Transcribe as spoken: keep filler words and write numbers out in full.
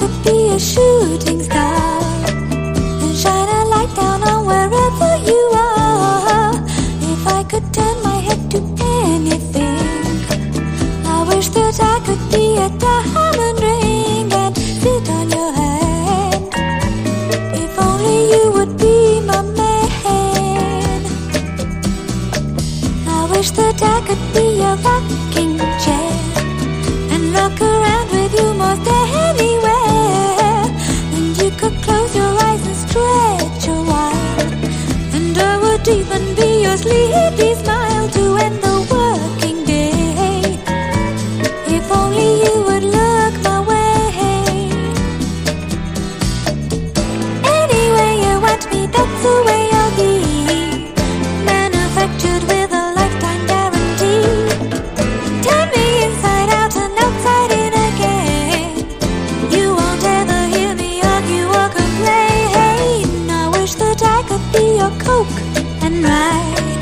could be a shooting star and shine a light down on wherever you are. If I could turn my head to anything, I wish that I could be a diamond ring and sit on your hand. If only you would be my man. I wish that I could be a rocking chair and look around with you most anywhere. And you could close your eyes and stretch a while, and I would even be your sleepy smile to end the working day. If only you would look my way. Any way you want me, that's the way I'll be. Manufactured with a lifetime guarantee. Turn me inside out and outside in again. You won't ever hear me argue or complain. I wish that I could be your Coke and ride